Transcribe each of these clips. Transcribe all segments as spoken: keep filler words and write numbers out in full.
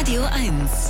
Radio eins.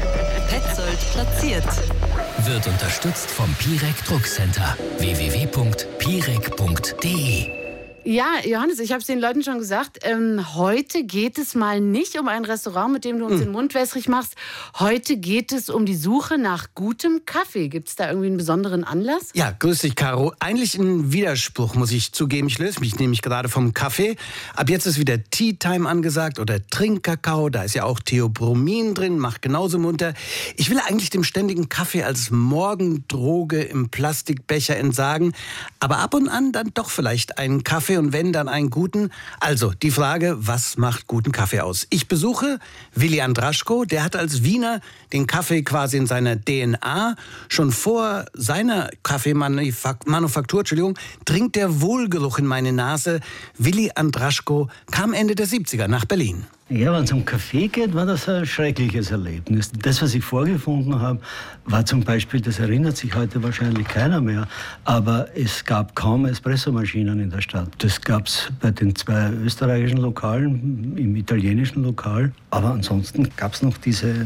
Petzold platziert. Wird unterstützt vom Pirek Druckcenter. w w w punkt pirek punkt d e. Ja, Johannes, ich habe es den Leuten schon gesagt, ähm, heute geht es mal nicht um ein Restaurant, mit dem du uns hm. den Mund wässrig machst. Heute geht es um die Suche nach gutem Kaffee. Gibt es da irgendwie einen besonderen Anlass? Ja, grüß dich, Caro. Eigentlich ein Widerspruch, muss ich zugeben. Ich löse mich nämlich gerade vom Kaffee. Ab jetzt ist wieder Tea Time angesagt oder Trinkkakao. Da ist ja auch Theobromin drin, macht genauso munter. Ich will eigentlich dem ständigen Kaffee als Morgendroge im Plastikbecher entsagen. Aber ab und an dann doch vielleicht einen Kaffee. Und wenn, dann einen guten. Also, die Frage, was macht guten Kaffee aus? Ich besuche Willi Andraschko, der hat als Wiener den Kaffee quasi in seiner D N A. Schon vor seiner Kaffeemanufaktur, Entschuldigung, dringt der Wohlgeruch in meine Nase. Willi Andraschko kam Ende der siebziger nach Berlin. Ja, wenn es um Kaffee geht, war das ein schreckliches Erlebnis. Das, was ich vorgefunden habe, war zum Beispiel, das erinnert sich heute wahrscheinlich keiner mehr, aber es gab kaum Espressomaschinen in der Stadt. Das gab es bei den zwei österreichischen Lokalen, im italienischen Lokal. Aber ansonsten gab es noch diese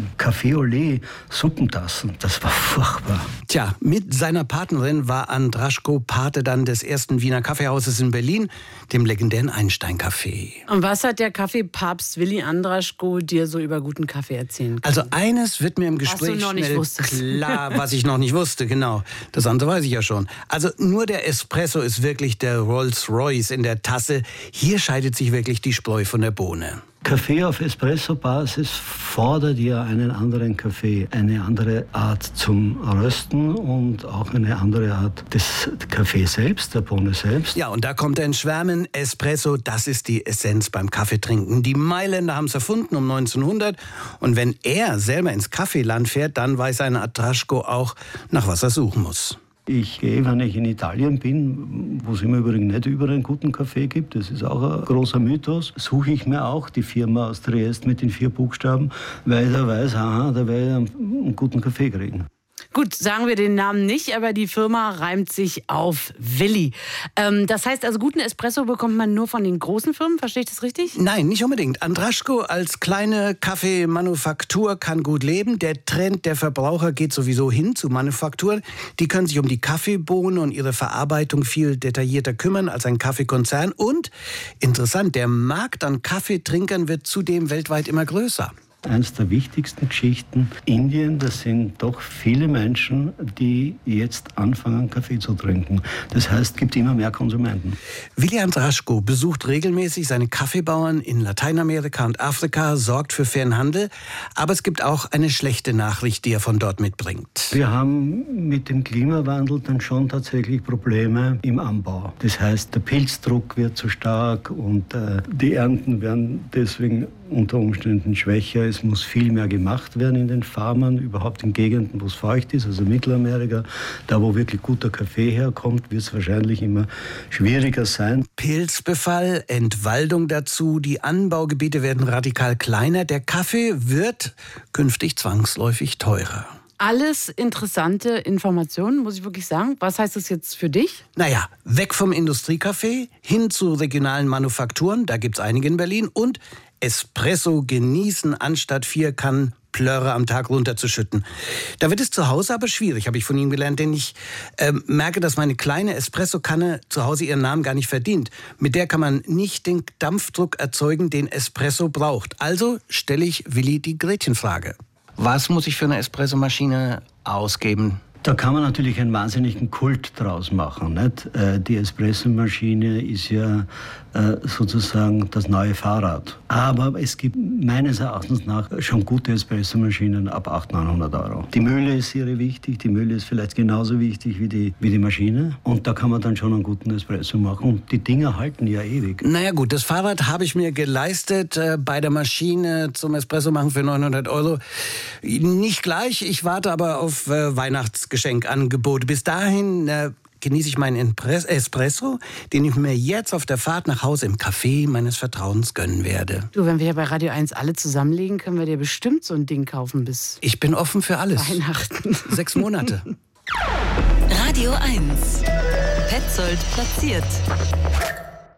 Café-Olé-Suppentassen. Das war furchtbar. Tja, mit seiner Partnerin war Andraschko Pate dann des ersten Wiener Kaffeehauses in Berlin, dem legendären Einstein-Café. Und was hat der Kaffeepapst Willi Andraschko dir so über guten Kaffee erzählen können? Also eines wird mir im Gespräch was du noch nicht schnell wusstest. klar, was ich noch nicht wusste, genau. Das andere weiß ich ja schon. Also nur der Espresso ist wirklich der Rolls-Royce in der Tasse. Hier scheidet sich wirklich die Spreu von der Bohne. Kaffee auf Espresso-Basis fordert ja einen anderen Kaffee, eine andere Art zum Rösten und auch eine andere Art des Kaffees selbst, der Bohne selbst. Ja, und da kommt er in Schwärmen. Espresso, das ist die Essenz beim Kaffeetrinken. Die Mailänder haben es erfunden um neunzehnhundert. Und wenn er selber ins Kaffeeland fährt, dann weiß ein Andraschko auch, nach was er suchen muss. Ich gehe, wenn ich in Italien bin, wo es im Übrigen nicht überall einen guten Kaffee gibt, das ist auch ein großer Mythos, suche ich mir auch die Firma aus Triest mit den vier Buchstaben, weil da weiß, aha, da werde ich einen guten Kaffee kriegen. Gut, sagen wir den Namen nicht, aber die Firma reimt sich auf Willi. Ähm, das heißt also, guten Espresso bekommt man nur von den großen Firmen, verstehe ich das richtig? Nein, nicht unbedingt. Andraschko als kleine Kaffeemanufaktur kann gut leben. Der Trend der Verbraucher geht sowieso hin zu Manufakturen. Die können sich um die Kaffeebohne und ihre Verarbeitung viel detaillierter kümmern als ein Kaffeekonzern. Und, interessant, der Markt an Kaffeetrinkern wird zudem weltweit immer größer. Eines der wichtigsten Geschichten Indien, das sind doch viele Menschen, die jetzt anfangen, Kaffee zu trinken. Das heißt, es gibt immer mehr Konsumenten. Willi Andraschko besucht regelmäßig seine Kaffeebauern in Lateinamerika und Afrika, sorgt für fairen Handel. Aber es gibt auch eine schlechte Nachricht, die er von dort mitbringt. Wir haben mit dem Klimawandel dann schon tatsächlich Probleme im Anbau. Das heißt, der Pilzdruck wird zu stark und äh, die Ernten werden deswegen unter Umständen schwächer. Es muss viel mehr gemacht werden in den Farmen, überhaupt in Gegenden, wo es feucht ist, also Mittelamerika. Da, wo wirklich guter Kaffee herkommt, wird es wahrscheinlich immer schwieriger sein. Pilzbefall, Entwaldung dazu, die Anbaugebiete werden radikal kleiner. Der Kaffee wird künftig zwangsläufig teurer. Alles interessante Informationen, muss ich wirklich sagen. Was heißt das jetzt für dich? Naja, weg vom Industriekaffee, hin zu regionalen Manufakturen, da gibt's einige in Berlin, und Espresso genießen, anstatt vier Kannen Plörre am Tag runterzuschütten. Da wird es zu Hause aber schwierig, habe ich von ihm gelernt, denn ich äh, merke, dass meine kleine Espresso-Kanne zu Hause ihren Namen gar nicht verdient. Mit der kann man nicht den Dampfdruck erzeugen, den Espresso braucht. Also stelle ich Willi die Gretchenfrage. Was muss ich für eine Espressomaschine ausgeben? Da kann man natürlich einen wahnsinnigen Kult draus machen. Nicht? Die Espressomaschine ist ja sozusagen das neue Fahrrad. Aber es gibt meines Erachtens nach schon gute Espressomaschinen ab achthundert, neunhundert Euro. Die Mühle ist sehr wichtig, die Mühle ist vielleicht genauso wichtig wie die, wie die Maschine. Und da kann man dann schon einen guten Espresso machen. Und die Dinger halten ja ewig. Naja gut, das Fahrrad habe ich mir geleistet äh, bei der Maschine zum Espresso machen für neunhundert Euro. Nicht gleich, ich warte aber auf äh, Weihnachtsgeschenkangebote. Bis dahin äh, genieße ich meinen Espresso, den ich mir jetzt auf der Fahrt nach Hause im Café meines Vertrauens gönnen werde. Du, wenn wir hier bei Radio eins alle zusammenlegen, können wir dir bestimmt so ein Ding kaufen bis Ich bin offen für alles. Weihnachten. Sechs Monate. Radio eins. Petzold platziert.